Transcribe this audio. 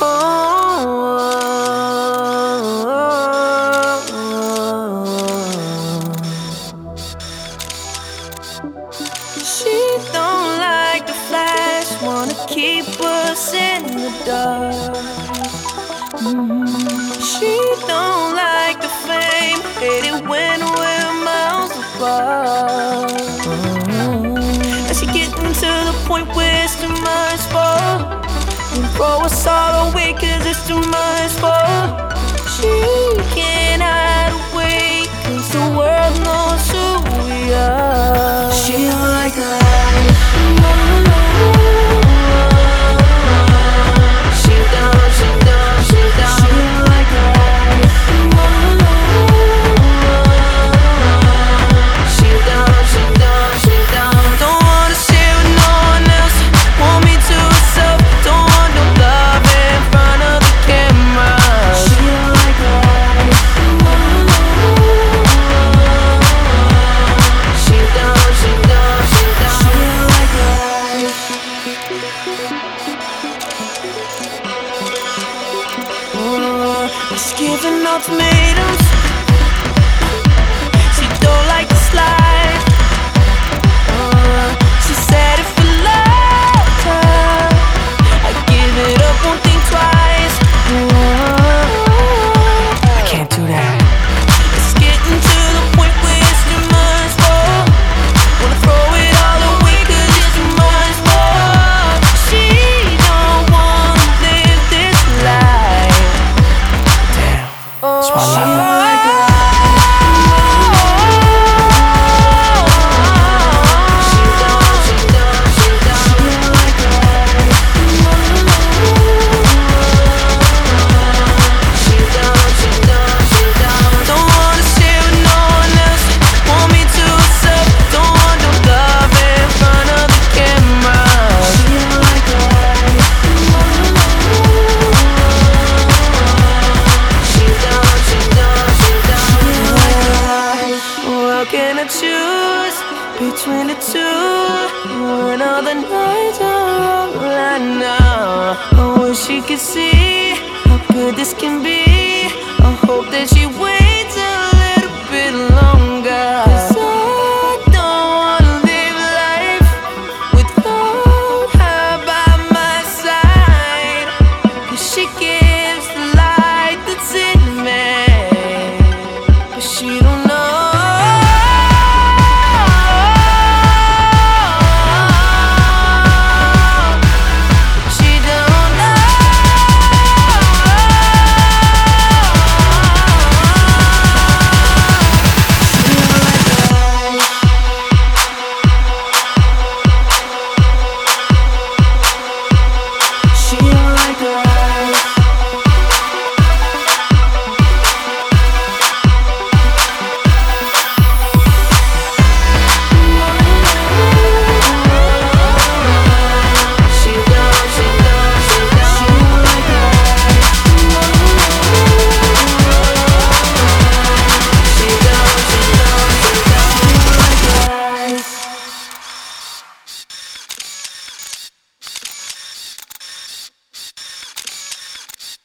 She don't like the flash, wanna keep us in the dark. She don't like the fame, hate it when we're miles apart. And she getting to the point where it's too much for. And throw us all away cause it's too much for. She can't hide away cause the world knows who we are. She don't like the light. She don't like the light. She don't. Don't wanna share with no one else. Want me to herself. Don't want no love in front of the camera. She don't like the light. She don't like the light. She's giving ultimatums. She don't like to slide. She said if I loved her, I'd give it up, won't think twice. I can't do that. It's getting to the point where it's too much for. Wanna throw it all away cause it's too much for. She don't wanna live this life. Damn, that's why I love her. Can I choose between the two when all the nights are all right now? I wish you could see how good this can be.